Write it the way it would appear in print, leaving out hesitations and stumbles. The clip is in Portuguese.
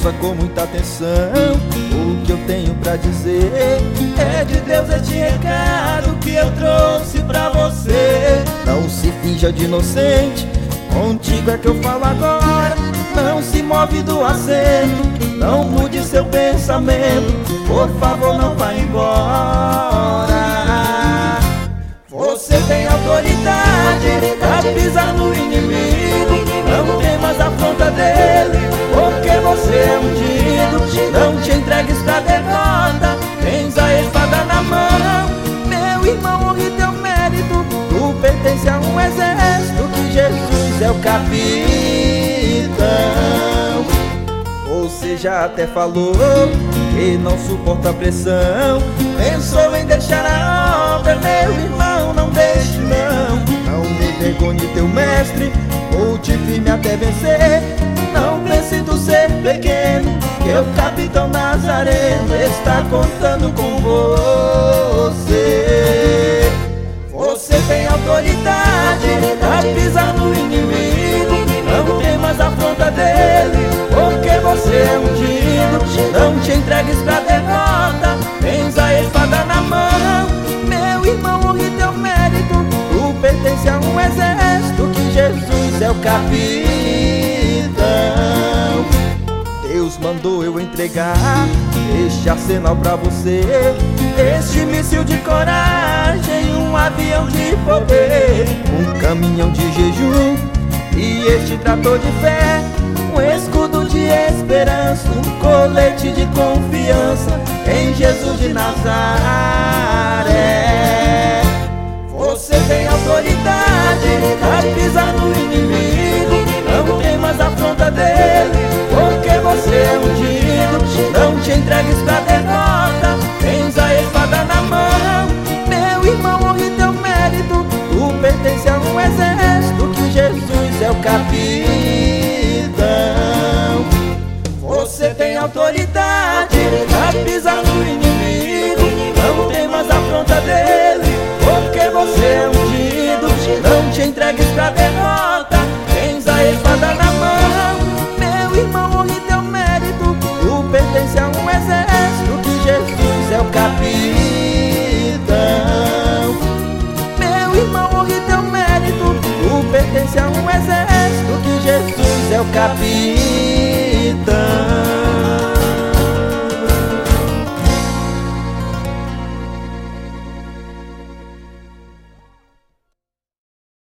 Ouça com muita atenção o que eu tenho pra dizer. É de Deus este recado que eu trouxe pra você. Não se finja de inocente, contigo é que eu falo agora. Não se move do assento, não mude seu pensamento. Por favor, não vá embora. Você tem autoridade pra pisar no inimigo. Não temas a afronta dele, porque você é ungido. Não te entregues pra derrota, tens a espada na mão. Meu irmão, honre teu mérito. Tu pertence a um exército, que Jesus é o capitão. Você já até falou que não suporta a pressão. Pensou em deixar a obra, meu irmão, não deixe não. Não envergonhe teu mestre, lute firme até vencer. Não pense tu ser pequeno, que o capitão Nazareno está contando com você. Você tem autoridade pra pisar no inimigo. Não temas a afronta dele, porque você é ungido. Não te entregues pra derrota, tens a espada na mão. Meu irmão, honre teu mérito. Tu pertence a um exército, que Jesus é o capitão. Deus mandou eu entregar este arsenal pra você. Este míssil de coragem, um avião de poder, um caminhão de jejum e este trator de fé, um escudo de esperança, um colete de confiança em Jesus de Nazaré. Você tem autoridade pra pisar no inimigo. Não temas a afronta dele, porque você é ungido. Não te entregues pra derrota, tens a espada na mão. Meu irmão, honre teu mérito. Tu pertence a um exército, que Jesus é o capitão. Você tem autoridade pra pisar no inimigo. Não temas a afronta dele, porque você é ungido. Não te entregues pra derrota, tens a espada na mão. Meu irmão, honre teu mérito. Tu pertence a um exército, que Jesus é o capitão. Meu irmão, honre teu mérito. Tu pertence a um exército, que Jesus é o capitão.